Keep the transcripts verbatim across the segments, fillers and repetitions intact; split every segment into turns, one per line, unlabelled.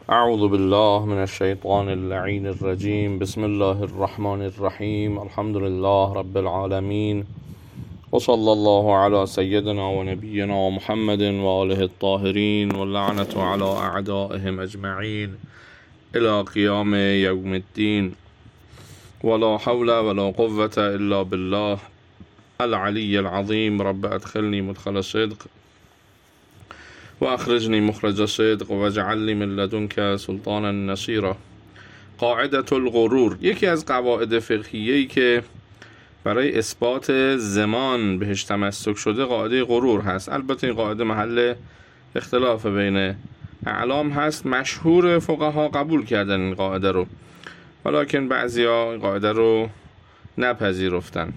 اعوذ بالله من الشیطان اللعین الرجیم. بسم الله الرحمن الرحیم. الحمد لله رب العالمین و صلی الله علی سیدنا و نبینا محمد و آله الطاهرین و لعنت علی اعدائهم اجمعین الى قیام یوم الدین. ولا حول ولا قوة الا بالله العلی العظیم. رب ادخلنی مدخل صدق و اخرجنی مخرج صدق و اجعلنی من لدنک سلطانا نصیرا. قاعدة الغرور، یکی از قواعد فقهیه‌ای که برای اثبات زمان بهش تمسک شده قاعده غرور هست. البته این قاعده محل اختلاف بین اعلام هست. مشهور فقها قبول کردن این قاعده رو، ولیکن بعضیا این قاعده رو نپذیرفتن.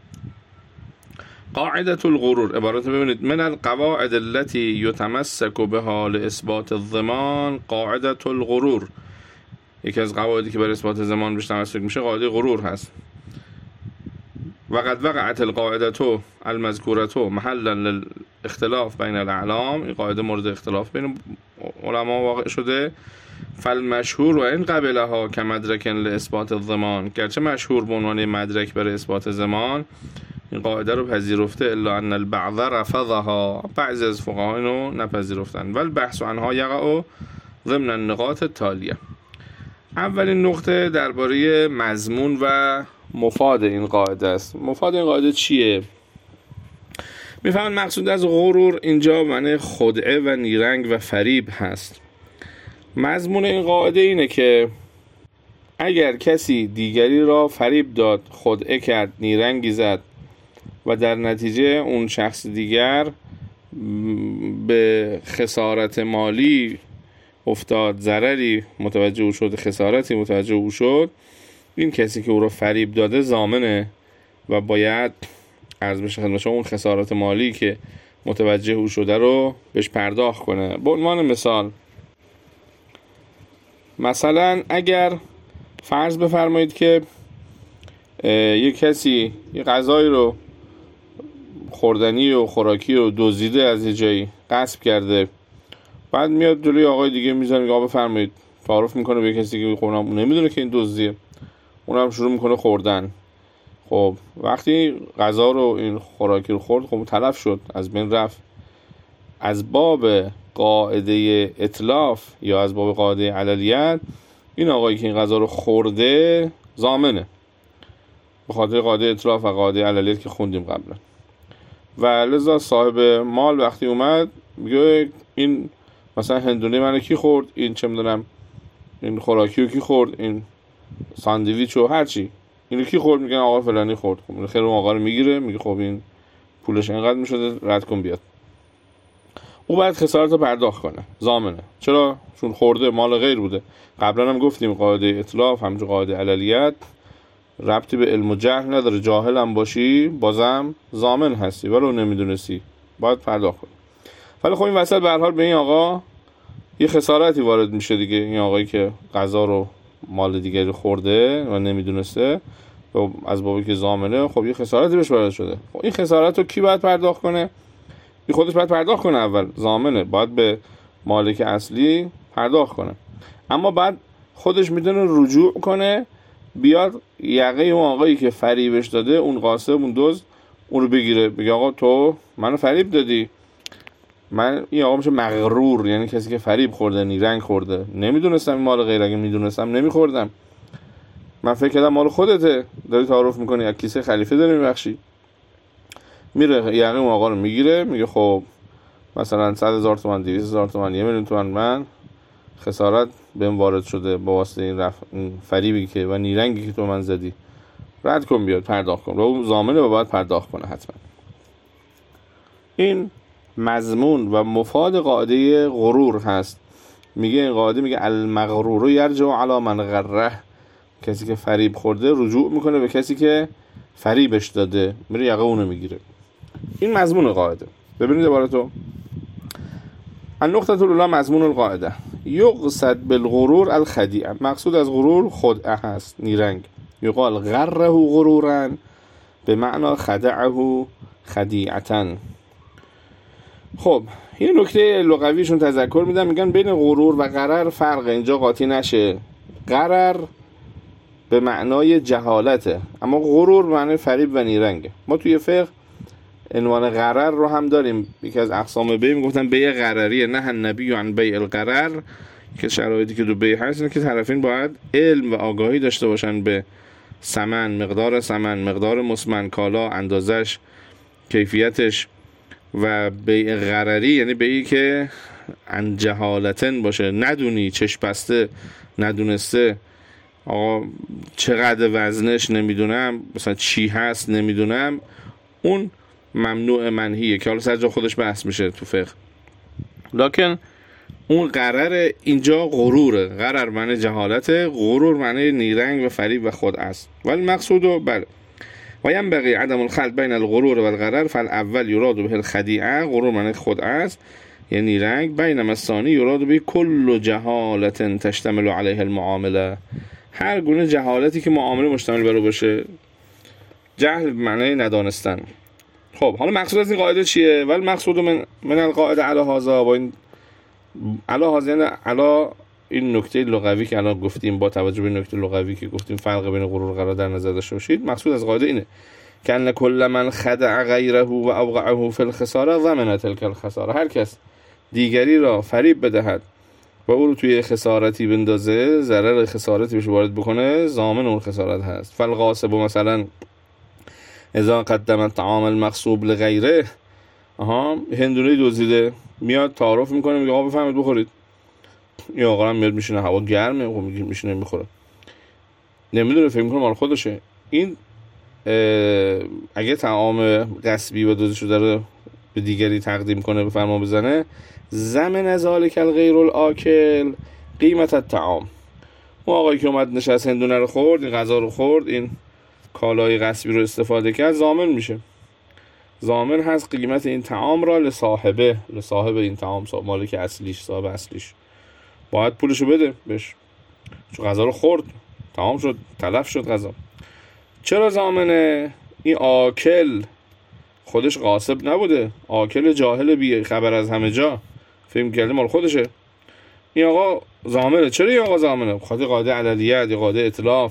قاعدة الغرور عبارت ببینید: من القواعد التي يتمسك بها لإثبات الضمان قاعدة الغرور. یکی از قواعدی که برای اثبات زمان بهش تمسک میشه قاعده غرور هست. وقد وقعت القاعدة المذكورة محلا للاختلاف بین الاعلام. این قاعده مورد اختلاف بین علما واقع شده. فالمشهور و این قبلها كمدرك لإثبات الضمان، گرچه مشهور به عنوان مدرک برای اثبات زمان این قاعده رو پذیرفته، الا ان البعض رفضها، بعضی از فقها اینو نپذیرفتن. و البحث عنها یقع ضمن النقاط التالیه. اولین نقطه درباره مضمون و مفاد این قاعده است. مفاد این قاعده چیه؟ میفهمن مقصود از غرور اینجا معنی خدعه و نیرنگ و فریب هست. مضمون این قاعده اینه که اگر کسی دیگری را فریب داد، خدعه کرد، نیرنگی زد و در نتیجه اون شخص دیگر به خسارت مالی افتاد، ضرری متوجه او شد، خسارتی متوجه او شد، این کسی که او را فریب داده ضامنه و باید عرض بشه خدمت اون خسارت مالی که متوجه او شده رو بهش پرداخت کنه. به عنوان مثال، مثلا اگر فرض بفرمایید که یک کسی یک غذایی رو خوردنی و خوراکی رو دزدیده، از یه جایی غصب کرده، بعد میاد جلوی آقای دیگه میزنه میگه آقا بفرمایید، تعارف میکنه به کسی که خوردن نمیدونه که این دزدیه، اونم شروع میکنه خوردن. خب وقتی غذا رو این خوراکی رو خورد، خب تلف شد، از بین رفت. از باب قاعده اتلاف یا از باب قاعده عللیت این آقایی که این غذا رو خورده ضامنه، به خاطر قاعده اتلاف و قاعده عللیت که خوندیم قبلا. و لذا صاحب مال وقتی اومد میگه این مثلا هندونه منو کی خورد، این چه میدونم این خوراکی رو کی خورد، این ساندویچ و هرچی اینو کی خورد، میگن آقا فلانی خورد. خب خیر اون آقا رو میگیره، میگه خب این پولش اینقدر میشده، رد کن بیاد. او باید خسارت رو پرداخت کنه، ضامنه. چرا؟ چون خورده، مال غیر بوده. قبلا هم گفتیم قاعده اتلاف همچون قاعده عللیت ربطی به علم و جهل نداره. جاهل هم باشی بازم ضامن هستی، ولو نمیدونستی باید پرداخت کنی. ولی خب این وسط به هر حال به این آقا یه خسارتی وارد میشه دیگه. این آقایی که غذا رو مال دیگری خورده و نمیدونسته و از بابی که ضامنه، خب یه خسارتی بهش وارد شده. خب این خسارت رو کی باید پرداخت کنه؟ این خودش باید پرداخت کنه. اول ضامنه، باید به مالک اصلی پرداخت کنه، اما بعد خودش میتونه رجوع کنه، بیاد یقه اون آقایی که فریبش داده، اون غاصب، اون دزد، اون رو بگیره، بگه آقا تو منو فریب دادی. من این آقا میشه مغرور، یعنی کسی که فریب خورده، نیرنگ خورده. نمیدونستم این مال غیر، اگه میدونستم نمیخوردم. من فکر کردم مال خودته، داری تعارف میکنی از کیسه خلیفه داری میبخشی. میره یقه اون آقا رو میگیره، میگه خب مثلا صد هزار تومان، دویست هزار تومان، یه میلیون تومان من خسارت بهم وارد شده با واسطه این, رف... این فریبی که و نیرنگی که تو من زدی، رد کن بیاد پرداخت کن. و اون ضامنه و باید پرداخت کنه حتما. این مضمون و مفاد قاعده غرور هست. میگه این قاعده میگه المغرور یرجع علی من غره، کسی که فریب خورده رجوع میکنه به کسی که فریبش داده، میره یقه اونو میگیره. این مضمون قاعده. ببینید عبارتو: النقطه الاولى مضمون القاعده یقصد بالغرور الخدیعه. مقصود از غرور خدعه هست، نیرنگ. یقال غره غرورا به معنی خدعه خدیعتا. خب این نکته لغویشون تذکر میدم، میگن بین غرور و غرر فرق، اینجا قاطی نشه. غرر به معنای جهالته، اما غرور به معنای فریب و نیرنگه. ما توی فقه عنوان غرر رو هم داریم، یکی از اقسام بیع میگفتن بیع غرریه، نه النبی عن بیع الغرر، که شرایطی که دو بیع هست اینه که طرفین باید علم و آگاهی داشته باشن به ثمن، مقدار ثمن، مقدار مسمن، کالا، اندازش، کیفیتش. و بیع غرری یعنی بیعی که عن جهالتن باشه، ندونی، چشم بسته، ندونسته، آقا چقدر وزنش نمیدونم، مثلا چی هست نمیدونم، اون ممنوع منهیه که حالا سر جا خودش بحث میشه تو فقه. لکن اون غرر اینجا غروره. غرر معنی جهالته، غرور معنی نیرنگ و فریب و خود است. ولی مقصودو بله و ینبغی عدم الخلط بین الغرور و الغرر، فالاول یراد به الخدیعه، غرور معنی خود است یعنی نیرنگ، بینما الثانی یراد به کل جهالت تشتمل علیه المعامله، هر گونه جهالتی که معامله مشتمل بر باشه. جهل معنی ندانستن. خب حالا مقصود از این قاعده چیه؟ ولی مقصود من من القاعده علی هذا، با این علی هذا یعنی علی این نکته لغوی که الان گفتیم، با توجه به نکته لغوی که گفتیم فرق بین غرور و غرر در نظر داشته باشید. مقصود از قاعده اینه که ان کل من خدع غیره و اوقعه فی الخساره ضمن تلک الخساره، هر کس دیگری را فریب بدهد و او رو توی خسارتی بندازه، ضرر خسارتی بهش وارد بکنه، ضامن اون خسارت هست. فالغاصب مثلا اذا قدم الطعام المغصوب لغیره، آها هندونه دزدیده، میاد تعارف میکنه، میگه آقا بفهمید بخورید، یا آقا هم میاد میشینه، هوا گرمه، خب میشینه میخوره، نمیدونه، فکر میکنه مال خودشه. این اگه طعام غصبی و دزدی شده رو به دیگری تقدیم کنه، به فرمان بزنه، ضمن ذالک الغیر الاکل قیمت الطعام، اون آقایی که اومد نشست هندونه رو خورد، این غذا رو خورد، این کالای غصبی رو استفاده کرد، ضامن میشه، ضامن هست قیمت این طعام را لصاحبه، لصاحب این طعام، مالک اصلیش، صاحب اصلیش باید پولشو بده بهش، چون غذا رو خورد، تمام شد، تلف شد غذا. چرا ضامنه؟ این آکل خودش غاصب نبوده، آکل جاهل بی خبر از همه جا فهم کرده مال خودشه، این آقا ضامنه. چرا این آقا ضامنه؟ خاطر قاعده عدلیت یا قاعده اتلاف.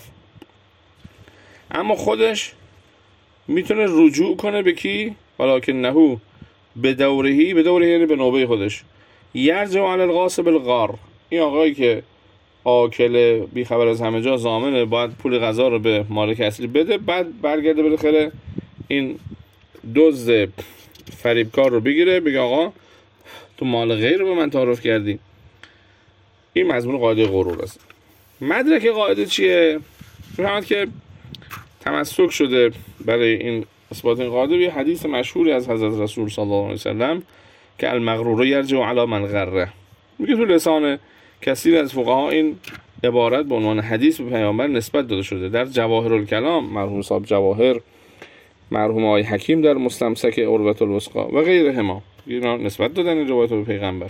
اما خودش میتونه رجوع کنه به کی؟ ولکن نهو به دورهی، به دورهی یعنی به نوبه خودش، یرجع علی الغاصب الغار، این آقایی که آکل بی خبر از همه جا ضامنه، باید پول غذا رو به مالک اصلی بده، بعد برگرده بالاخره این دزد فریبکار رو بگیره، بگه آقا تو مال غیر رو به من تعارف کردی. این مضمون قاعده غرور است. مدرک قاعده چیه؟ میفهمد که تمسک شده برای این اثبات این قاعده یه حدیث مشهوری از حضرت رسول صلی الله علیه وسلم که المغرور یرجع علی من غره، میگه تو لسان کثیر از فقها این عبارت به عنوان حدیث به پیامبر نسبت داده شده. در جواهر الکلام مرحوم صاحب جواهر، مرحوم آقای حکیم در مستمسک عروة الوثقی و غیرهما اینا نسبت دادن این روایت به پیغمبر.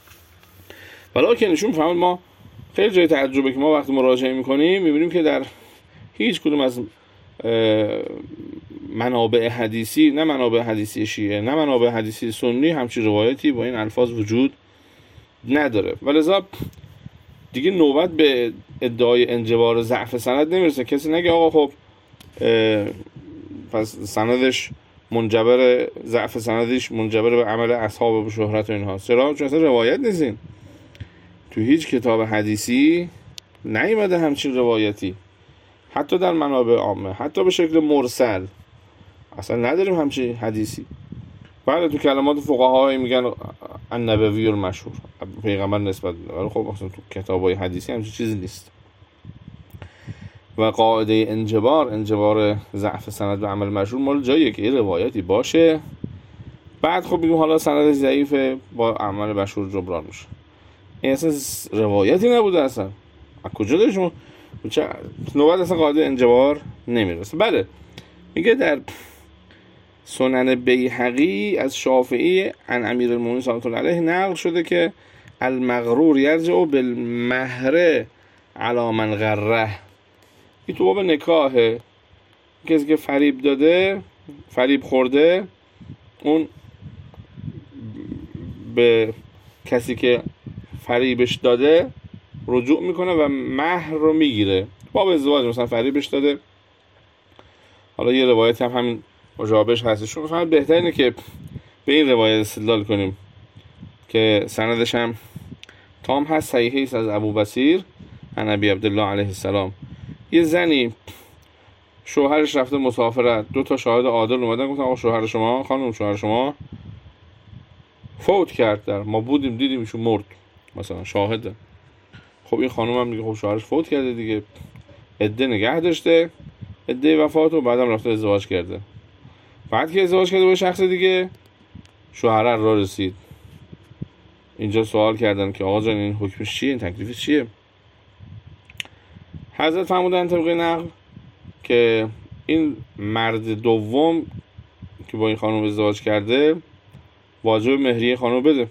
ولکن نشون فهمید ما خیلی جای تعجبه که ما وقتی مراجعه میکنیم میبینیم که در هیچ کدوم از منابع حدیثی، نه منابع حدیثی شیعه نه منابع حدیثی سنی، همچین روایتی با این الفاظ وجود نداره. ولذا دیگه نوبت به ادعای انجبار ضعف سند نمیرسه. کسی نگه آقا خب پس سندش منجبر، ضعف سندش منجبر به عمل اصحاب و شهرت و اینها. چرا؟ چون اصلا روایت نیستین تو هیچ کتاب حدیثی نیامده همچین روایتی، حتی در منابع عامه، حتی به شکل مرسل اصلا نداریم همچین حدیثی. بعد تو کلمات فقهای میگن النبوی المشهور، پیغمبر نسبت میده، ولی خب اصلا تو کتابای حدیثی همچین چیزی نیست. و قاعده انجبار، انجبار ضعف سند به عمل مشهور، مال جاییه که یه روایتی باشه بعد خب میگم حالا سندش ضعیفه با عمل مشهور جبران میشه. این اصلا روایتی نبوده، اصلا از کجا داشتون نوبت اصلا قاعده انجبار نمیرسه. بله میگه در سنن بیهقی از شافعی عن امیر المؤمنین صلی الله علیه نقل شده که المغرور یرجع بالمهر علی من غره. این تو باب نکاهه، کسی که فریب داده، فریب خورده، اون به کسی که فریبش داده رجوع میکنه و مهر رو میگیره. باب ازدواج مثلا فریبش داده، حالا یه روایت هم همین مجابهش هستش، چون مثلا بهتر اینه که به این روایت استدلال کنیم که سندش هم تام هست، صحیحه است، از ابو بصیر عن ابی عبدالله علیه السلام. یه زنی شوهرش رفته مسافرت، دو تا شاهد عادل اومدن گفتن آقا شوهر شما، خانم شوهر شما فوت کرد، در ما بودیم دیدیم ایشون مرد، مثلا شاهده. خب این خانم هم میگه خب شوهرش فوت کرده دیگه، عده نگه داشته، عده وفات، و بعدم رفته ازدواج کرده. بعد که ازدواج کرده با شخص دیگه، شوهر را رسید. اینجا سوال کردن که آقا جان این حکمش چیه، این تکلیفش چیه؟ حضرت فرمودن طبق نقل که این مرد دوم که با این خانم ازدواج کرده واجب مهریه خانم بده.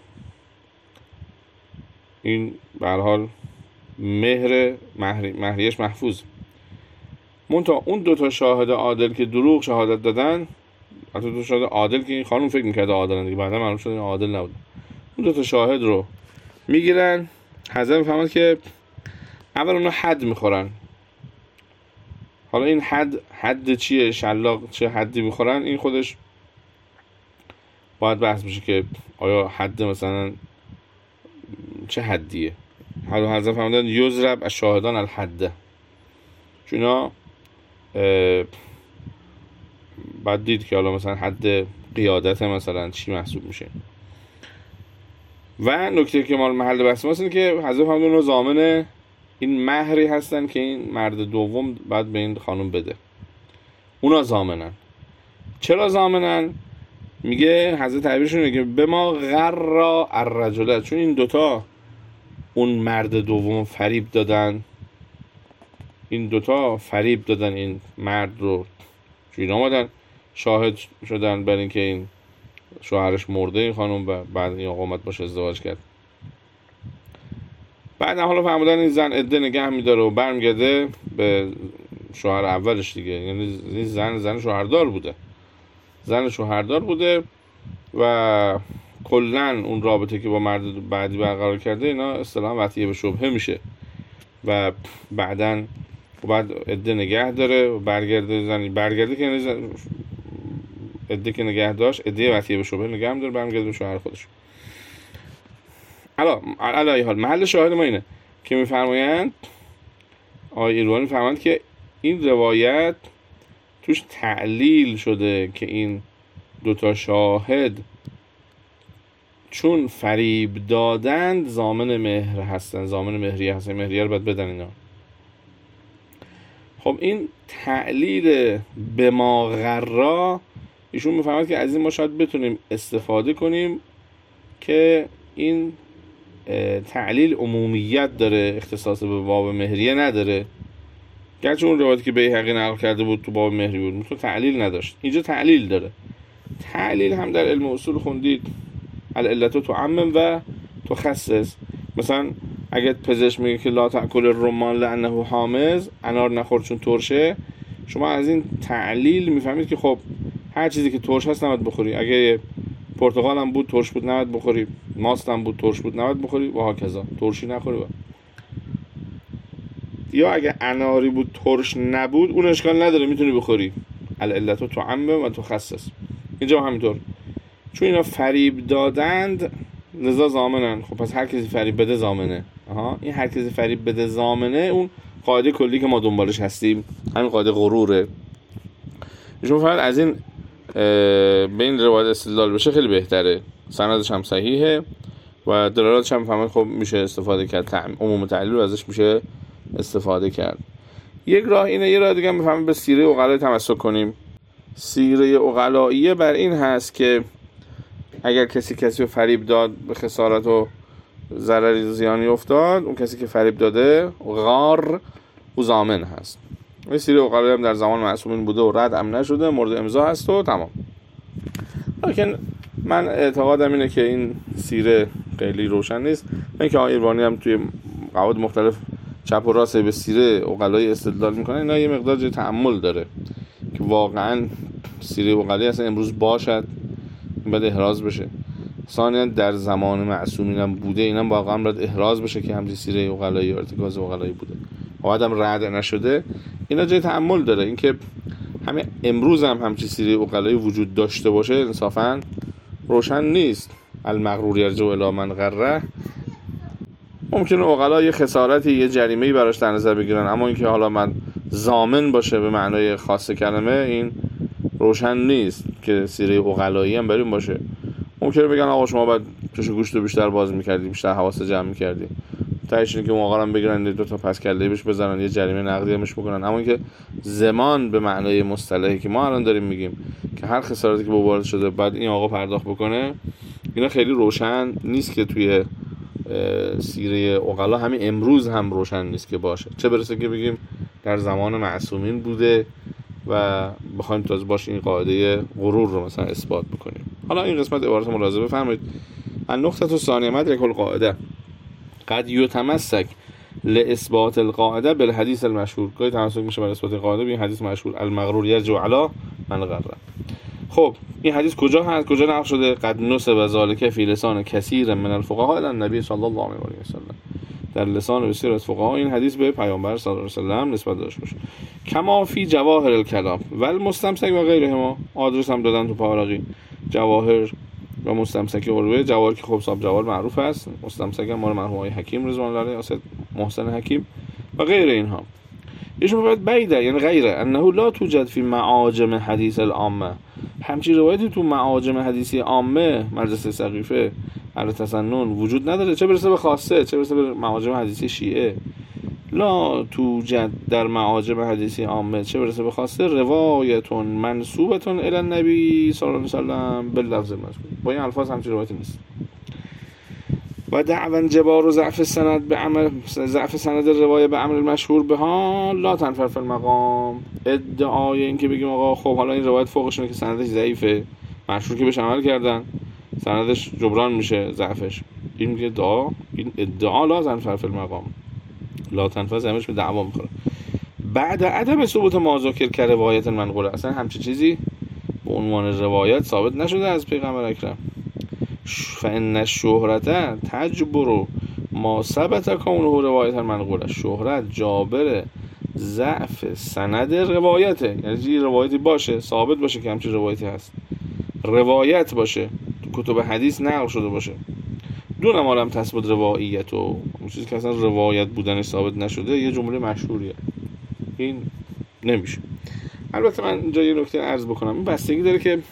این به هر حال مهر مهری مهریش محفوظ. منتها اون دو تا شاهد عادل که دروغ شهادت دادن، حتی دو شاهد عادل که این خانم فکر می‌کرد عادلن دیگه، بعدا معلوم شد این عادل نبود، اون دو تا شاهد رو میگیرن. حضرت میفهمد که اول اونا حد میخورن. حالا این حد حد چیه، شلاق چه حدی میخورن، این خودش باید بحث بشه که آیا حد مثلا چه حدیه. حالا حضرت فرمودن یضرب الشاهدان الحد، چون اینا بعد دید که حالا مثلا حد قیادت مثلا چی محسوب میشه. و نکته که مال محل بحث ماست اینه که حضرت فرمودن ضامن این مهری هستن که این مرد دوم بعد به این خانم بده، اونا ضامنن. چرا ضامنن؟ میگه حضرت تعبیرشون میگه به ما غرا الرجل، چون این دوتا اون مرد دوم فریب دادن، این دوتا فریب دادن این مرد رو، چون این آمدن شاهد شدن بر این که این شوهرش مرده این خانم و بعد این آقا اومد باشه ازدواج کرد. بعد حالا فهمیدن این زن عده نگه میداره و برمیگرده به شوهر اولش دیگه، یعنی این زن زن شوهردار بوده، زن شوهردار بوده و کلن اون رابطه که با مرد بعدی برقرار کرده اینا اصطلاحاً وطیه به شبهه میشه و بعدن بعد عده نگه داره و برگرده زن برگرده که یعنی عده که نگه داشت عده وطیه به شبهه نگه هم داره، برمیگرده به شوهر خودش. حالا علی حال محل شاهد ما اینه که میفرمایند آقای ایروانی میفرمایند که این روایت توش تعلیل شده که این دوتا شاهد چون فریب دادند ضامن مهر هستن، ضامن مهریه هستن، مهریه رو باید بدن اینا. خب این تعلیل به ما غرا، ایشون میفرماید که از این ما شاید بتونیم استفاده کنیم که این تعلیل عمومیت داره، اختصاص به باب مهریه نداره، گرچه اون روایتی که بیهقی نقل کرده بود تو باب مهری بود تو تعلیل نداشت، اینجا تعلیل داره. تعلیل هم در علم اصول خوندید العلت تعمم و تخصص. مثلا اگه پزشک میگه که لا تأکل الرمان لانه حامض، انار نخور چون ترشه، شما از این تعلیل میفهمید که خب هر چیزی که ترش هست نباید بخوری، اگه پرتقال هم بود ترش بود نباید بخوری، ماست هم بود ترش بود نباید بخوری و ها کذا، ترشی نخوری با. یا اگه اناری بود ترش نبود اون اشکال نداره میتونی بخوری، العلت تعمم و تخصص. اینجا همینطور چون اینا فریب دادند لذا ضامنن. خب پس هر کسی فریب بده ضامنه. آها این هر کسی فریب بده ضامنه، اون قاعده کلی که ما دنبالش هستیم، همین قاعده غروره. شما فقط از این به این روایت استدلال بشه خیلی بهتره، سندش هم صحیحه و دلالاتش هم فهمید خب میشه استفاده کرد، عموم تعلیل رو ازش میشه استفاده کرد. یک راه اینه، یه راه دیگه هم بفهمید به سیره عقلا تمسک کنیم. سیره عقلاییه بر این هست که اگر کسی کسی رو فریب داد به خسارت و ضرری زیانی افتاد، اون کسی که فریب داده غار او ضامن هست. این سیره عقلایی هم در زمان معصومین بوده و رد هم نشده، مورد امضا هست و تمام. لیکن من اعتقادم اینه که این سیره خیلی روشن نیست. من که آقای ایروانی هم توی قواعد مختلف چپ و راست به سیره عقلایی استدلال میکنه، اینا یه مقدار جای تأمل داره که واقعا سیره عقلایی اصلا امروز باشد بعد احراز بشه. ثانیا در زمان معصومین هم بوده، اینم واقعا باید احراز بشه که همچین سیره عقلایی و ارتکاز عقلایی بوده و آدم رد نشده. اینا جای تأمل داره. اینکه همه امروز هم همچین سیره عقلایی وجود داشته باشه انصافا روشن نیست. المغرور یرجع الی من غره. ممکنه عقلا یه خسارتی، یه جریمه‌ای براش در نظر بگیرن، اما اینکه حالا من ضامن باشه به معنای خاص کلمه، این روشن نیست که سیره عقلایی هم بریم باشه. ممکنه بگن آقا شما باید چش و گوشت رو بیشتر باز می‌کردی، بیشتر حواس جمع می‌کردی. تهش اینه که عقلا هم بگیرن دو تا پس کله‌ای بهش بزنن، یه جریمه نقدی همش بکنن. اما اینکه زمان به معنای مصطلحی که ما الان داریم میگیم که هر خسارتی که وارد شده بعد این آقا پرداخت بکنه، اینا خیلی روشن نیست که توی سیره عقلا همین امروز هم روشن نیست که باشه، چه برسه که بگیم در زمان معصومین بوده و بخوایم تازه باش این قاعده غرور رو مثلا اثبات بکنیم. حالا این قسمت عبارت ملاحظه بفرمایید. النقطه الثانیه مدرک القاعده قد یتمسک لاثبات القاعده بالحدیث المشهور. گاهی تمسک میشه بر اثبات قاعده به این حدیث مشهور المغرور یرجع علی من غره. خب این حدیث کجا هست، کجا نقل شده؟ قد نسب ذلک فی لسان کثیر من الفقهاء الی النبی صلی الله علیه و سلم. در لسان بسیار از فقها این حدیث به پیامبر صلی الله علیه و سلم نسبت داشته باشه. کما فی جواهر الکلام و المستمسک و غیرهما. آدرس هم دادن تو پاراقی جواهر و مستمسک عروه. جواهر که خب صاحب جواهر معروف است، مستمسک هم مال مرحوم آقای حکیم رضوان الله علیه اسد محسن حکیم و غیر اینها. ایشون باید بیده یعنی غیره انه لا توجد فی معاجم حدیث العامه. همچین روایتی تو معاجم حدیثی عامه مجلس سقیفه اهل تسنن وجود نداره، چه برسه به خاصه، چه برسه به معاجم حدیثی شیعه. لا توجد در معاجم حدیثی عامه، چه برسه به خاصه، روایتون منسوبتون الی النبی صلی الله علیه و سلم باللفظ مذکور. با این الفاظ همچین روایتی نیست. و دعوا جبار و ضعف سند به عمل ضعف سند روایه به عمل مشهور به ها لا تنفر فی المقام. ادعای این که بگیم آقا خب حالا این روایت فوقشونه که سندش ضعیفه، مشهور که بهش عمل کردن، سندش جبران میشه ضعفش، این میگه ادعا، این ادعا لا تنفر فی المقام، لا تنفر زمینش به دعوا میخوره. بعد عدم ثبوت ما ذکر که روایت منقوله، اصلا همچین چیزی به عنوان روایت ثابت نشده از پیغمبر اکرم. فإن الشهرة تجبر ما ثبت کونه روایت منقوله. شهرت جابر ضعف سند روایته، یعنی چه روایتی باشه ثابت باشه که همچین روایتی هست، روایت باشه تو کتب حدیث نقل شده باشه، دون ما لم تثبت روایت، و اون چیزی که اصلا روایت بودنش ثابت نشده یه جمله مشهوریه، این نمیشه. البته من اینجا یه نکته عرض بکنم، این بستگی داره که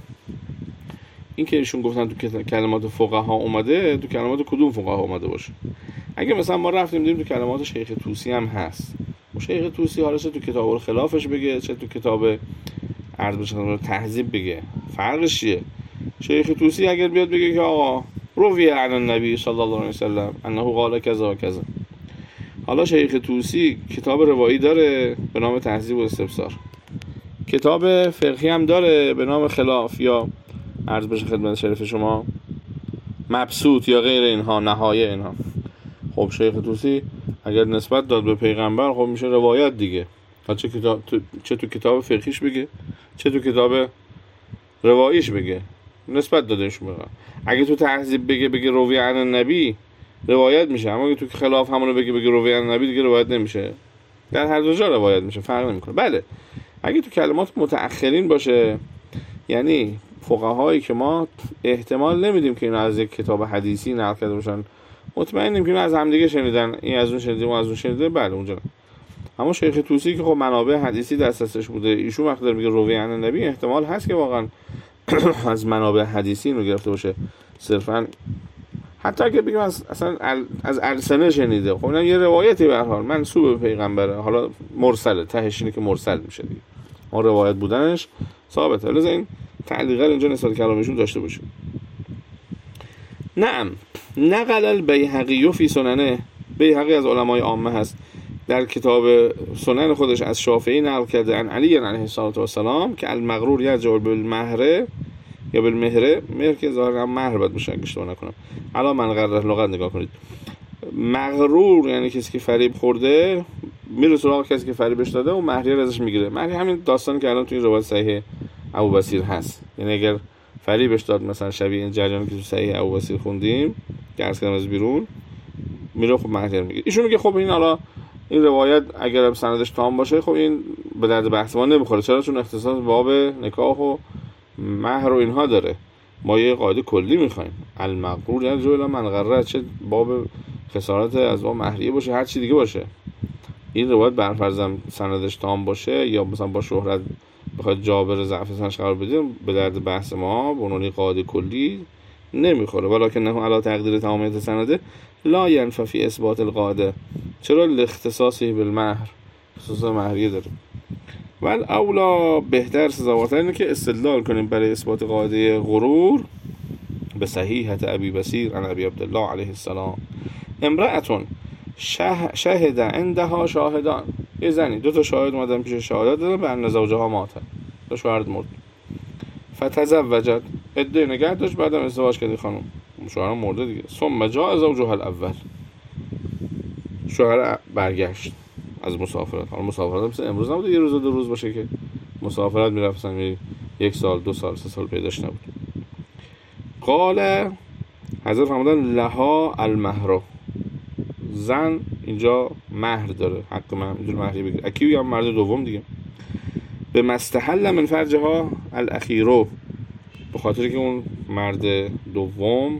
این که ایشون گفتن تو کلمات فقها اومده، تو کلمات کدوم فقها اومده باشه. اگه مثلا ما رفتیم دیدیم تو کلمات شیخ طوسی هم هست، و شیخ طوسی حالا چه تو کتاب الخلافش بگه چه تو کتاب عرض بشه تهذیب بگه، فرقش چیه؟ شیخ طوسی اگر بیاد بگه که آقا روی عن النبی صلی الله علیه و سلم انه قال کذا و کذا، حالا شیخ طوسی کتاب روایی داره به نام تهذیب و استبصار، کتاب فقهی هم داره به نام خلاف یا عرض بشه خدمت شریف شما مبسوط یا غیر اینها، نهایه اینها. خب شیخ طوسی اگر نسبت داد به پیغمبر خب میشه روایت دیگه، چه کتاب تو... چه تو کتاب فقهیش بگه چه تو کتاب رواییش بگه نسبت دادهش بگه. اگه تو تهذیب بگه بگه روی عن النبی روایت میشه، اما اگه تو خلاف همونو بگه بگه روی عن النبی دیگه روایت نمیشه. در هر دو جا روایت میشه، فرق نمیکنه. بله اگه تو کلمات متأخرین باشه، یعنی فقهایی که ما احتمال نمیدیم که اینا از یک کتاب حدیثی نقل کرده باشن، مطمئنیم که اینا از همدیگه شنیدن، این از اون شنیده و از اون شنیده، بله اونجا. اما شیخ طوسی که خب منابع حدیثی دستش بوده، ایشون وقتی داره میگه روی عن النبی احتمال هست که واقعا از منابع حدیثی رو گرفته باشه صرفا، حتی اگه بگیم از اصلا از السنه شنیده، خب اینا یه روایتی به هر حال منسوب به پیغمبره، حالا مرسله، تهش اینه که مرسل میشه دیگه، اون روایت بودنش ثابته. لذا این تعلیقا اینجا نسبت کلامشون داشته باشیم. نعم نقل البیهقی فی سننه، بیهقی از علمای عامه هست، در کتاب سنن خودش از شافعی نقل کرده عن علی علیه السلام که المغرور یرجع بالمهره یا بالمهره، مهر که ظاهرا مهر باید باشه اگه اشتباه نکنم، علا من غره لغت نگاه کنید. مغرور یعنی کسی که فریب خورده میره سراغ کسی که فریبش داده و مهریه ازش میگیره. مهریه همین داستانی که الان توی روایت صحیح ابو بصیر هست، یعنی اگر فریبش داد، مثلا شبیه این جریانی که تو صحیح ابوبصیر خوندیم درس کردم از بیرون، میره خب مهریه میگه. ایشون میگه خب این حالا این روایت اگر سندش تام باشه خب این به درد بحث ما نمیخوره. چرا؟ چون اختصاص باب نکاح و مهر و اینها داره. ما یه قاعده کلی میخوایم، المغرور یعنی جولا من غره، چه باب خسارت از باب مهریه باشه هر چی دیگه باشه. این روایت برفرضم سندش تام باشه یا مثلا با شهرت بخواد جابر ضعف سندش قرار بدیم، به درد بحث ما به عنوان قاعده کلی نمیخوره. ولکن نه علی تقدیر تمامیت سنده لا ینفی فی اثبات القاعده، چرا لاختصاصی بالمهر، خصوصا مهریه داره. ول اولا بهتر سزاوارتر اینه که استدلال کنیم برای اثبات قاعده غرور به صحیحت ابی بصیر عن ابی عبدالله علیه السلام امرأتون شه شهد عندها شاهدان، یه زنی دو تا شاهد اومدن پیش شهادت دادن به ان زوجها مات، دو شوهر مرد، فتزوجت عده نگه داشت، بعدم ازدواج کردی خانم، شوهر مرده دیگه. ثم جاء زوجها الاول، شوهر برگشت از مسافرت. حالا مسافرت مثلا امروز نبوده یه روز و دو روز باشه که مسافرت میرفتن، می یک سال دو سال سه سال پیداش نبود. قال حضرت فرمودن لها المهر، زن اینجا مهر داره، حق مهر اینجور مهری بگیره. اکی یا مرد دوم دیگه. به مستحل من فرجها الاخیرو، به خاطر که اون مرد دوم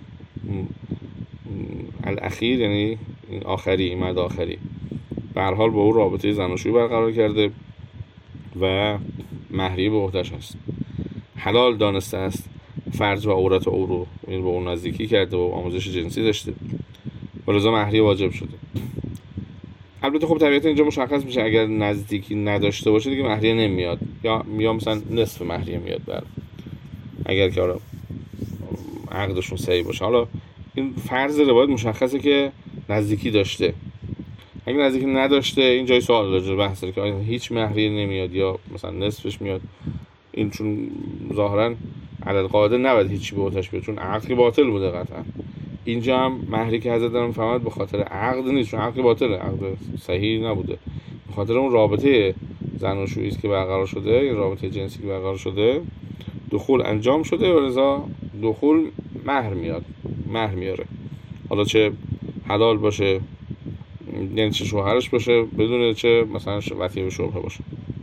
الاخیر یعنی آخری، مرد آخری به هر حال با او رابطه زناشویی برقرار کرده و مهریه به عهده‌اش هست، حلال دانسته است فرج و عورت او رو، یعنی با اون نزدیکی کرده و آموزش جنسی داشته و لذا مهریه واجب شده. البته خب طبیعتا اینجا مشخص میشه اگر نزدیکی نداشته باشه دیگه مهریه نمیاد، یا یا مثلا نصف مهریه میاد بر اگر که آره عقدشون صحیح باشه. حالا این فرض روایت مشخصه که نزدیکی داشته. اگه نزدیکی نداشته این جای سوال راجع به بحثه که آیا هیچ مهریه نمیاد یا مثلا نصفش میاد. این چون ظاهرا عدد قاعده نباید هیچی به عهده‌اش بیاد چون عقد که باطل بوده قطعا. اینجا هم مهری که حضرت دارم فهمد به خاطر عقد نیست، چون عقد باطله، عقد صحیح نبوده، به خاطر اون رابطه زناشویی است که برقرار شده، این رابطه جنسی که برقرار شده، دخول انجام شده و لذا دخول مهر میاد، مهر میاره. حالا چه حلال باشه یعنی چه شوهرش باشه بدون چه مثلا وطیه به شبهه باشه.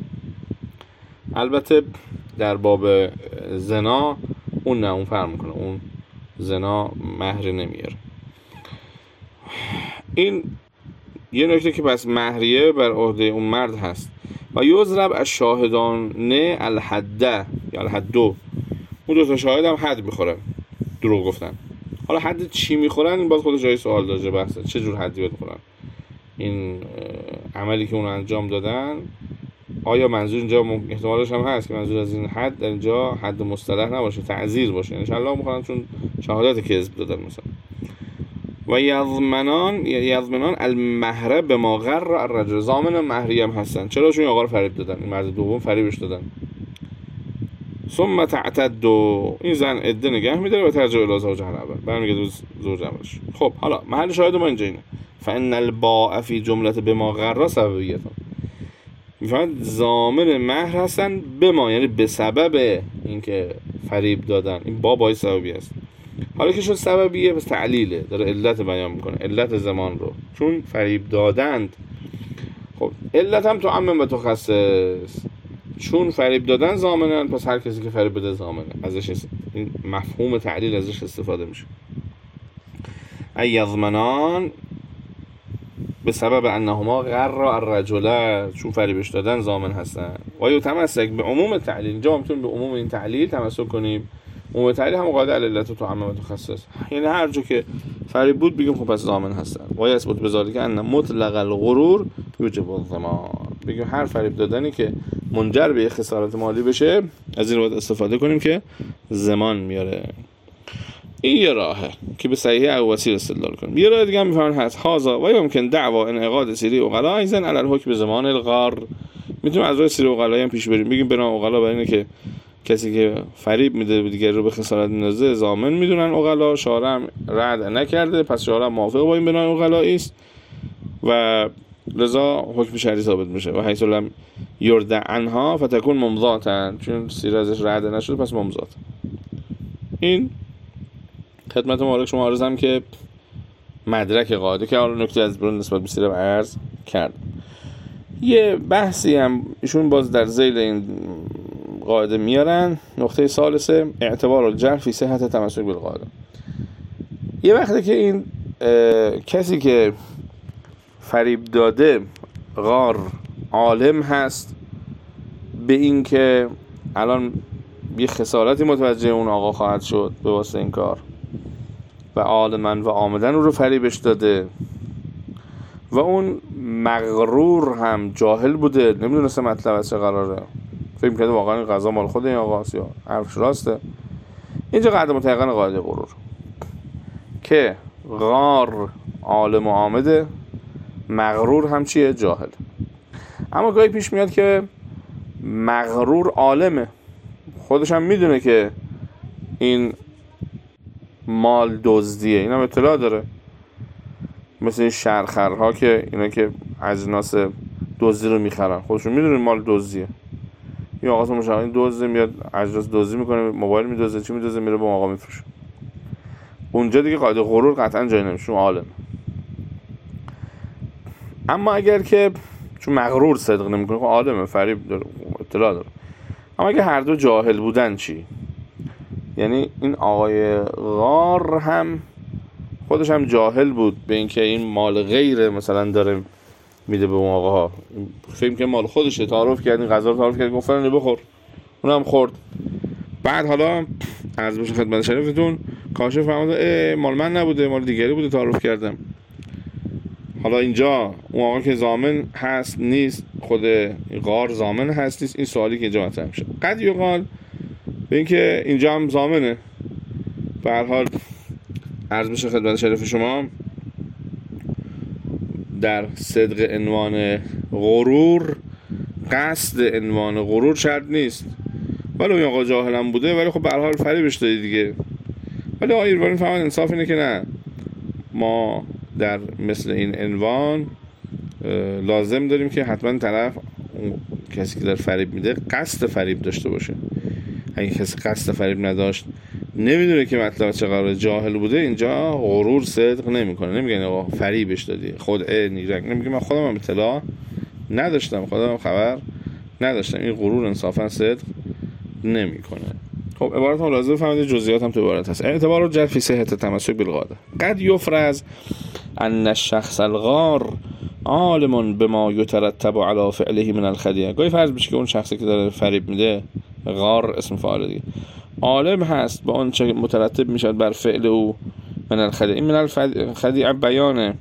البته در باب زنا اون نه، اون فرق میکنه، اون زنا مهر نمیاره. این یه نکته که پس مهریه بر عهده اون مرد هست. و یضرب الشاهدان نه الحده یا الحدو، اون دو تا شاهد هم حد میخورن، دروغ گفتن. حالا حد چی میخورن این باز خودش جای سوال داره، بحثه چه جور حدی باید میخورن. این عملی که اون انجام دادن آیا منظور اینجا احتمالش هم هست که منظور از این حد در اینجا حد مصطلح نباشه، تعزیر باشه، ان شاء الله میخوان چون شهادت کذب دادن مثلا. و یضمنان یضمنان المهر به ما غر الرجل، ضامن مهری هم هستن. چرا؟ چون آقا رو فریب دادن، این مرد دوم فریبش دادن. ثم تعتد، این زن عده نگه میداره و ترجع الی زوجها الاول، برمیگرده زوج اولش. خب حالا محل شاهد ما اینجا اینه، فان الباء فی جمله بما غر سببیه، میفهمید ضامن مهر هستن به ما یعنی به سبب اینکه فریب دادن، این با بای سببی است. حالا که شد سببیه پس تعلیله، داره علت بیان میکنه، علت زمان رو، چون فریب دادند. خب علت هم تو عمم و تخصص، چون فریب دادن ضامنن پس هر کسی که فریب بده ضامنه. ازش این مفهوم تعلیل ازش استفاده میشه. ای یضمنان به سبب انهما غر الرجل، چون فریبش دادن ضامن هستن. و یتمسک به عموم تعلیل، اینجا میتونیم به عموم این تعلیل تمسک کنیم. عموم تعلیل هم قاعده علت تو عمم و تخصص، یعنی هر جا که فریب بود بگیم خب پس ضامن هستن. و یثبت بذالک ان مطلق الغرور یوجب الضمان، بگیم هر فریب دادنی که منجر به خسارت مالی بشه از این رو استفاده کنیم که ضمان میاره. این یه راهه که به صحیح او وسیله استدلال کنیم. یه راه دیگه هم میفهمن هست هازا و ممکن دعوا انعقاد سری عقلا ایزن علی الحکم زمان الغار، میتونیم از راه سری عقلا هم پیش بریم، بگیم بنا عقلا برای اینه که کسی که فریب میده دیگه رو به خسارت میندازه ضامن میدونن عقلا، شارع رد نکرده پس شارع موافق با این بنا عقلا است و لذا حکم شرعی ثابت میشه. و حیث لم یرد عنها فتکون ممضاتا، چون سیر ازش رد نشده پس ممضات. این خدمت مبارک شما عرضم که مدرک قاعده که حالا نکته از برون نسبت به سیره عرض کرد. یه بحثی هم ایشون باز در ذیل این قاعده میارن. نقطه ثالثه اعتبار الجرح فی صحت تمسک بالقاعده. یه وقتی که این کسی که فریب داده غار عالم هست به این که الان یه خسارتی متوجه اون آقا خواهد شد به واسه این کار و عالمن و آمدن رو فریبش داده و اون مغرور هم جاهل بوده، نمیدونسته مطلب از چه قراره، فکر کرده واقعا این قضا مال خود این آقاست یا حرفش راسته. اینجا قاعده متيقن قاعده غرور که غار عالم و آمده، مغرور هم چیه؟ جاهل. اما گاهی پیش میاد که مغرور عالمه، خودش هم میدونه که این مال دزدیه، این هم اطلاع داره، مثل این شرخرها که اینا که اجناس دزدی رو میخرن خودشون میدونه مال دزدیه. یا آقا مشاهدین دزده میاد اجناس دزدی میکنه، موبایل میدزده، چی میدزده، میره با آقا میفروشه. اونجا دیگه قاعده غرور قطعا جای نمیشه، چون عالم. اما اگر که چون مغرور صدق نمیکنه، خب عالمه، فریب داره، اطلاع داره. اما اگه هر دو جاهل بودن چی؟ یعنی این آقای غار هم خودش هم جاهل بود به اینکه این مال غیره مثلا داره میده به اون آقاها، فکر که مال خودشه، تعارف کرد، این غذا رو تعارف کرد، گفت فلان بخور، اونم خورد. بعد حالا عرض بشه خدمت شریفتون کاشف فهمید مال من نبوده، مال دیگری بوده، تعارف کردم. حالا اینجا اون آقا که ضامن هست نیست، خود غار ضامن هست نیست، این سوالی که اینجا مطرح میشه. قد یقال به اینکه اینجا هم ضامنه. به هر حال عرض بشه خدمت شریف شما در صدق عنوان غرور قصد عنوان غرور شرط نیست، ولی اون آقا جاهل هم بوده، ولی خب به هر حال فریبش دادی دیگه. ولی آقا ایرانی فهمید انصاف اینه که نه، ما در مثل این عنوان لازم داریم که حتما طرف اون کسی که در فریب میده قصد فریب داشته باشه. اگه کسی قصد فریب نداشت، نمیدونه که مطلب چه قراره، جاهل بوده، اینجا غرور صدق نمیکنه. نمیگه آقا فریبش دادی، خدعه نیرنگ، نمیگه من خودم هم اطلاع نداشتم، خودم هم خبر نداشتم. این غرور انصافا صدق نمیکنه. خب عبارت هم لازم فهمید جزئیات هم تو عبارت هست. اعتبار الجرح فی صحت تمسک بالقاعده. قد یفرض ان الشخص الغار عالم بما یترتب علی فعله من الخدیعه. گاهی فرض بشه که اون شخصی که داره فریب میده، غار اسم فاعل دیگه، عالم هست با اون چه مترتب میشد بر فعل او من الخدیعه. این من الخدیعه بیانه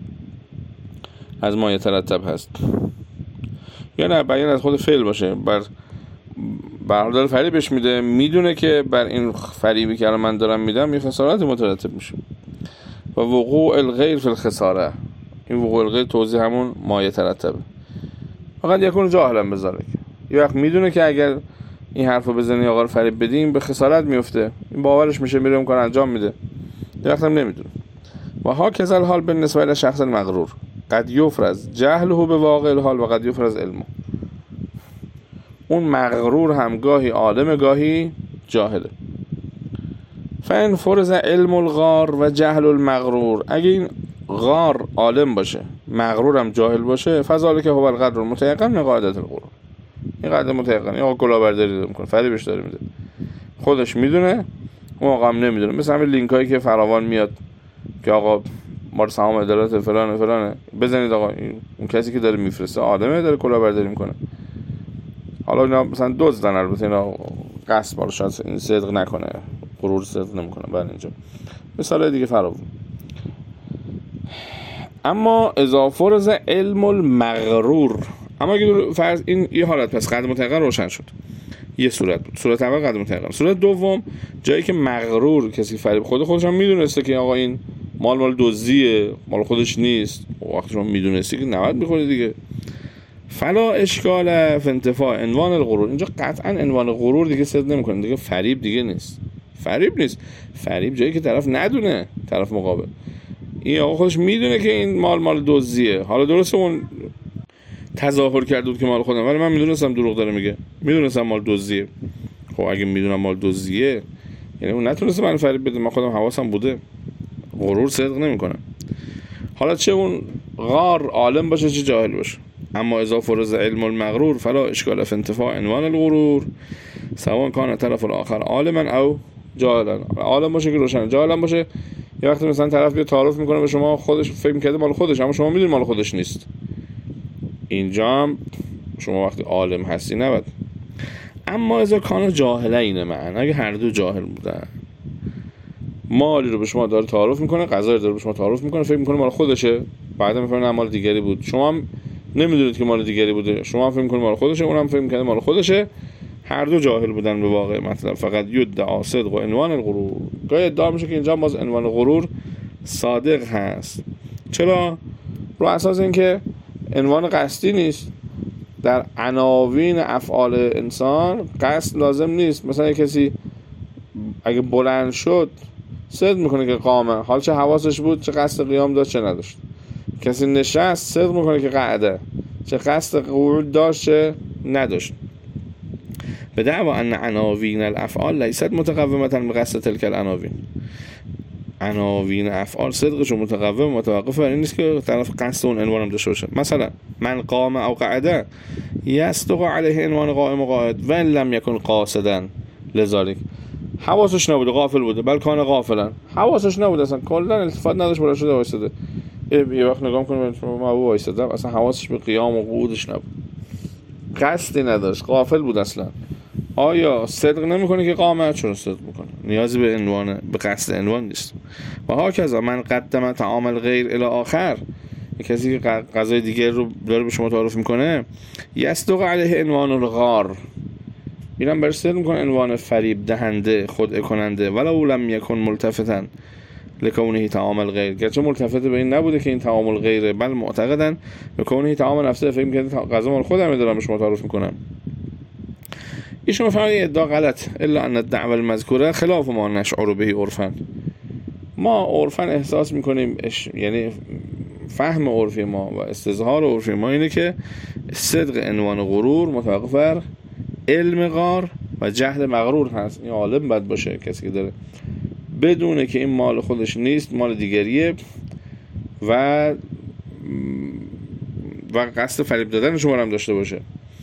از ما یترتب هست، یا نه بیان از خود فعل باشه. بر برادر فریبش میده، میدونه که بر این فریبی که من دارم میدم یه خسارت مترتب میشه. و وقوع الغیر فی الخساره، این وقوع الغیر توضیح همون ما یترتبه. فقط یکون جاهلم بذاره که یه وقت میدونه که اگر این حرفو بزنی آقا رو فریب بدیم به خسارت میفته، این باورش میشه، میره اون کار انجام میده، یه وقت هم نمیدونه. و ها کذل حال بالنسبه ل شخص المغرور قد یفرض جهله به واقع الحال و قد یفرض علمه. اون مغرور هم گاهی عالم گاهی جاهله. فان فرض علم الغار و جهل المغرور، اگه این غار عالم باشه مغرور هم جاهل باشه، فذلک هو القدر المتيقن من قاعده الغرور. این قاعده متيقن، این آقا کلاهبرداری میکنه، فریبش داره میده، خودش میدونه، اون آقا هم نمیدونه. مثل همین لینک هایی که فراوان میاد که آقا ما رو سهام عدالت فلان فلانه، بزنید آقا این اون کسی که داره میفرسته آدمه داره کلاهبرداری میکنه. حالا اینا مثلا دزدن، البته اینا قصد بار شاید این صدق نکنه، غرور صدق نمیکنه. بعد اینجا مثال دیگه فراوان. اما اضافه فرض علم المغرور، اما اگه فرض این یه حالت پس قدر متيقن روشن شد، یه صورت بود. صورت اول قدر متيقن. صورت دوم جایی که مغرور کسی فریب خود خودش هم میدونسته که آقا این مال مال دزدیه، مال خودش نیست، وقتی شما میدونستی که نباید میخوری دیگه. فلا اشکال فی انتفاع عنوان الغرور، اینجا قطعا عنوان غرور دیگه صدق نمیکنه دیگه، فریب دیگه نیست، فریب نیست. فریب جایی که طرف ندونه، طرف مقابل، این آقا خودش میدونه که این مال مال دزدیه. حالا درسته اون تظاهر کرده بود که مال خودم، ولی من میدونستم دروغ داره میگه، میدونستم مال دزدیه. خب اگه میدونم مال دزدیه یعنی اون نتونسته من فریب بده، من خودم حواسم بوده. غرور صدق نمیکنه. حالا چه اون غار عالم باشه چه جاهل باشه، اما اذا فرض علم المغرور فلا اشکال فی انتفاع عنوان الغرور سواء کان طرف الاخر عالما او جاهلا. عالم باشه که روشن، جاهل هم باشه. یه وقتی مثلا طرف بیاد تعارف میکنه به شما، خودش فکر میکرده مال خودش، اما شما میدونید مال خودش نیست. اینجا هم شما وقتی عالم هستی نباید. اما اذا کان جاهلین معن، اگه هر دو جاهل بودن، مالی رو به شما داره تعارف میکنه، غذایی رو داره به شما تعارف میکنه، فکر میکنه مال خودشه، بعدا میفهمه مال دیگری بود، شما هم نمیدونید که مال دیگری بوده، شما هم فکر میکنید مال خودشه، اونم فکر میکنه مال خودشه. هر دو جاهل بودن به واقع مطلب. فقط یدعا صدق و عنوان الغرور. گاهی ادعا میشه که اینجا باز عنوان غرور صادق هست. چرا؟ رو اساس اینکه عنوان قصدی نیست. در عناوین افعال انسان قصد لازم نیست. مثلا کسی اگه بلند شد صدق میکنه که قامه، حال چه حواسش بود، چه قصد قیام داشت چه نداشت. کسی نشست صدق میکنه که قعده، چه قصد قعود داشت چه نداشت. به دعوا ان عناوین الافعال لیست متقومه بقصد تلک العناوین. عناوین افعال صدقش متقوم متوقف بر این نیست که طرف قصد اون عنوان هم داشته باشه. مثلا من قام او قعده یصدق علیه عنوان قائم و قاعد و ان لم یکن قاصدا لذلك. حواسش نبوده، غافل بوده، بل کان غافلا، حواسش نبوده، اصلا کلا التفات نداشت، بلند شده وایساده. یه وقت نگاه کنیم ما او وایساده، اصلا حواسش به قیام و قعودش نبود، قصدی نداشت، غافل بود اصلا. آیا صدق نمیکنه که قامت؟ چرا صدق میکنه؟ نیازی به عنوان، به قصد عنوان نیست. و هاکذا من قدم طعام الغیر الی آخر، کسی که غذای دیگر رو داره به شما تعارف میکنه، یصدق علیه عنوان الغار، اینم برای صدق میکنه عنوان فریب دهنده، خدعه کننده، ولو لم یکن ملتفتا لکونه طعام الغیر، گرچه ملتفت به این نبوده که این طعام الغیره، بل معتقدن لکونه طعام نفسه، فکر میکنه غذا مال خودم دارم به شما تعارف میکنم. ایشون فهمیدن ادعا غلط. الا ان الدعوه المذکوره خلاف ما نشعر به عرفا. ما عرفا احساس میکنیم اش... یعنی فهم عرفی ما و استظهار عرفی ما اینه که صدق عنوان غرور متوقف بر علم غار و جهل مغرور هست. این عالم بد باشه کسی که داره بدونه که این مال خودش نیست، مال دیگریه و و قصد فریب دادن شما هم داشته باشه.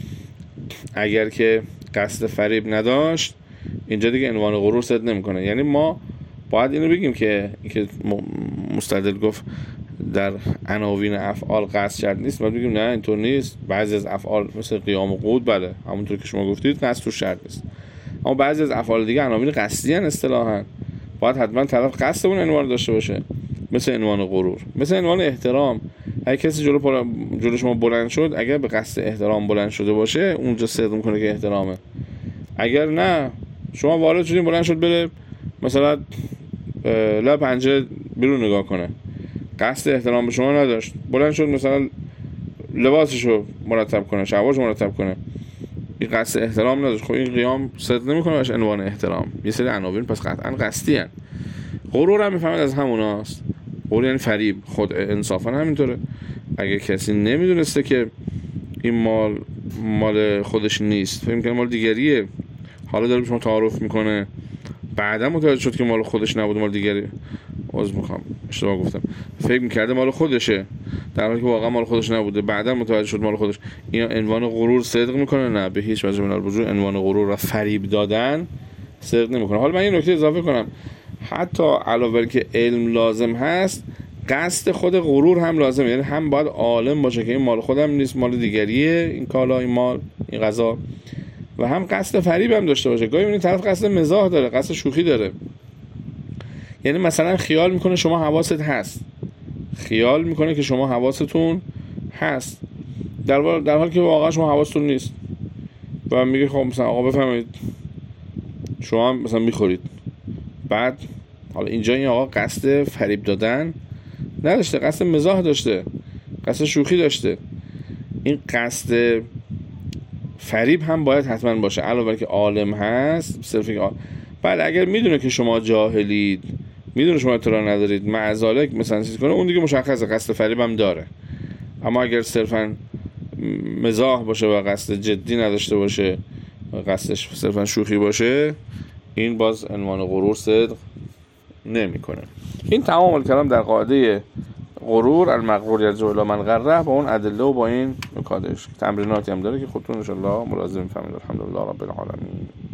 اگر که قصد فریب نداشت، اینجا دیگه عنوان غرور صدق نمیکنه. یعنی ما باید اینو بگیم که که مستدل گفت در عناوین افعال قصد شرط نیست، باید بگیم نه اینطور نیست. بعضی از افعال مثل قیام و قعود بله همونطور که شما گفتید قصد تو شرط نیست، اما بعضی از افعال دیگه عناوین قصدی ان اصطلاحاً باید حتما طرف قصد اون عنوان داشته باشه، مثل عنوان غرور، مثل عنوان احترام. اگه کسی جلو پل... جلو شما بلند شد، اگر به قصد احترام بلند شده باشه اونجا صدق میکنه که احترامه. اگر نه شما وارد شدین بلند شد بره مثلا لب پنجره بیرون نگاه کنه، قصد احترام به شما نداشت، بلند شد مثلا لباسشو مرتب کنه، شلوارشو مرتب کنه، این قصد احترام نداشت، خب این قیام صدق نمیکنه باشه عنوان احترام. یه سری عناوین پس قطعا قصدی ان. غرور هم میفهمید از هموناست. غرور یعنی فریب. خود انصافا همینطوره. اگه کسی نمیدونسته که این مال مال خودش نیست، فکر میکنه مال دیگریه، حالا داره به شما تعارف میکنه، بعدا متوجه شد که مال خودش نبود، مال دیگری، عذر میخوام اشتباه گفتم، فکر میکرده مال خودشه در حالی که واقعا مال خودش نبوده، بعدا متوجه شد مال خودش. اینا عنوان غرور صدق میکنه؟ نه، به هیچ وجه من الوجود عنوان غرور و فریب دادن صدق نمیکنه. حالا من یه نکته اضافه کنم، حتی علاوه بر که علم لازم هست، قصد خود غرور هم لازمه. یعنی هم باید عالم باشه که این مال خودم نیست، مال دیگریه، این کالا، این مال، این غذا، و هم قصد فریب هم داشته باشه. گاهی میبینید طرف قصد مزاح داره، قصد شوخی داره. یعنی مثلا خیال میکنه شما حواست هست، خیال میکنه که شما حواستون هست، در در حالی که واقعا شما حواستون نیست، و میگه خب مثلا آقا بفهمید شما هم مثلا میخورید. بعد حالا اینجا این آقا قصد فریب دادن نداشته، قصد مزاح داشته، قصد شوخی داشته. این قصد فریب هم باید حتما باشه، علاوه بر که عالم هست صرف اینکه بعد اگر میدونه که شما جاهلید، میدونه شما اطلاع ندارید، معذالک مثلا چیز کنه، اون دیگه مشخصه قصد فریب هم داره. اما اگر صرفا مزاح باشه و قصد جدی نداشته باشه و قصدش صرفا شوخی باشه، این باز عنوان غرور صدق نمیکنه. این تمام الکلام در قاعده غرور، المغرور یرجع الی من غره، با اون ادله و با این نکاتش. تمریناتی هم داره که خودتون ان شاء الله ملازم فهمید. الحمدلله رب العالمین.